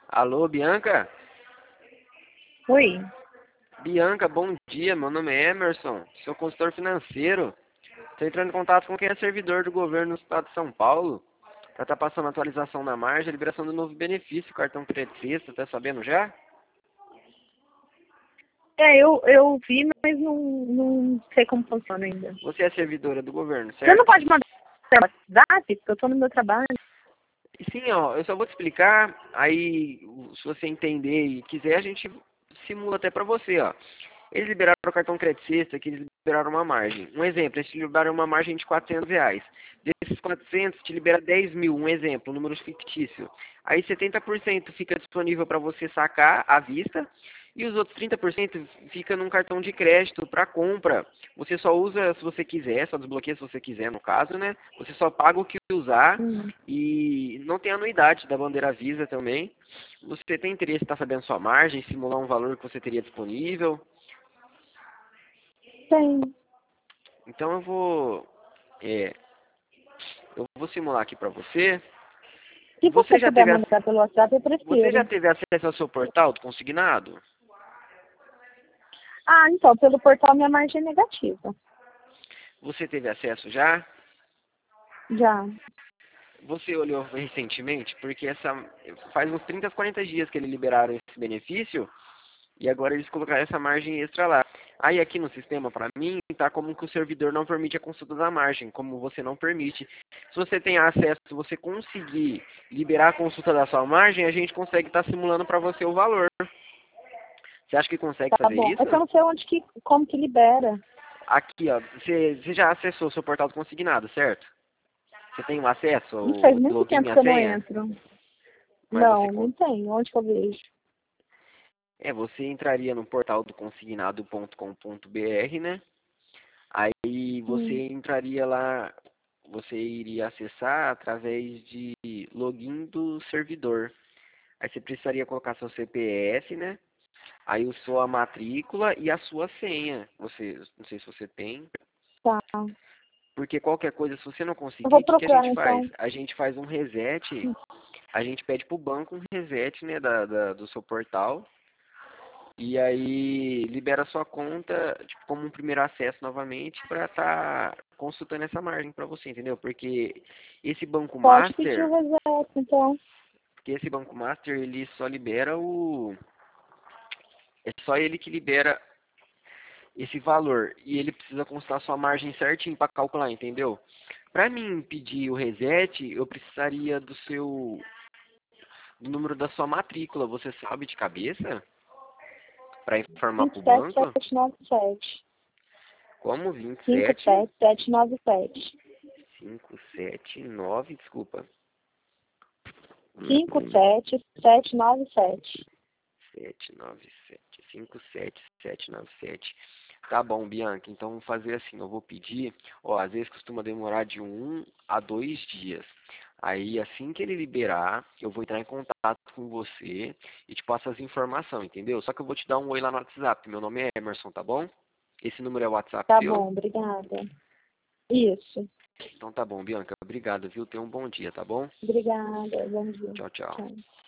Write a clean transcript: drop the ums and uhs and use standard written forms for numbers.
Alô, Bianca? Oi. Bianca, bom dia. Meu nome é Emerson, sou consultor financeiro. Estou entrando em contato com quem é servidor do governo do estado de São Paulo para estar passando atualização na margem, liberação do novo benefício, cartão crédito sexta, tá sabendo já? Eu vi, mas não sei como funciona ainda. Você é servidora do governo, Você não certo? pode mandar no WhatsApp? Porque eu estou no meu trabalho. E sim, ó, eu só vou te explicar, aí se você entender e quiser, a gente simula até para você, ó. Eles liberaram o cartão crédito sexta, que eles liberaram uma margem. Um exemplo, eles te liberaram uma margem de R$ 400. Desses 400, te libera 10 mil, um exemplo, um número fictício. Aí 70% fica disponível para você sacar à vista e os outros 30% fica num cartão de crédito para compra. Você só usa se você quiser, só desbloqueia se você quiser, no caso, né? Você só paga o que usar Hum. e não tem anuidade da bandeira Visa também. Você tem interesse em estar sabendo sua margem, simular um valor que você teria disponível? Tem. Então é, eu vou simular aqui para você. Se Você você já puder teve, mandar pelo WhatsApp, eu você já prefiro. teve acesso ao seu portal do consignado? Ah, então, pelo portal minha margem é negativa. Você teve acesso já? Já. Você olhou recentemente? Porque faz uns 30, 40 dias que eles liberaram esse benefício e agora eles colocaram essa margem extra lá. Aí aqui no sistema, para mim, tá como que o servidor não permite a consulta da margem, como você não permite. Se você tem acesso, se você conseguir liberar a consulta da sua margem, a gente consegue estar simulando para você o valor. Você acha que consegue Tá fazer bom. É isso? que eu não sei como que libera. Aqui, ó, você já acessou o seu portal do consignado, certo? Você tem um acesso Não faz ao muito login tempo e que a eu não senha? entro. Mas você, Não, não tem. Onde que eu vejo? você entraria no portal do consignado.com.br, né? Aí Hum. você entraria lá, você iria acessar através de login do servidor. Aí você precisaria colocar seu CPF, né? Aí a sua matrícula e a sua senha. Você, não sei se você tem. Tá. Porque qualquer coisa, se você não Eu conseguir, vou o que que a procurar, gente faz? então. A gente faz um reset, a gente pede pro banco um reset, né, do seu portal. E aí libera sua conta, tipo, como um primeiro acesso novamente para estar consultando essa margem para você, entendeu? Esse Banco Pode pedir Master, o reset, então. porque esse Banco Master ele só libera é só ele que libera esse valor e ele precisa constar sua margem certinho para calcular, entendeu? Para mim pedir o reset, eu precisaria do número da sua matrícula, você sabe de cabeça? Para informar para o banco? 57797. Como 27 57797. 579, desculpa. 57797. 797 Tá bom, Bianca. Então vamos fazer assim, eu vou pedir, ó, às vezes costuma demorar de 1 a 2 dias. Aí assim que ele liberar, eu vou entrar em contato com você e te passo as informações, entendeu? Só que eu vou te dar um oi lá no WhatsApp. Meu nome é Emerson, tá bom? Esse número é o WhatsApp Tá seu? bom, obrigada. Isso. Então tá bom, Bianca. Obrigado, viu? Tenha um bom dia, tá bom? Obrigada. Bom dia. Tchau, tchau. Tchau.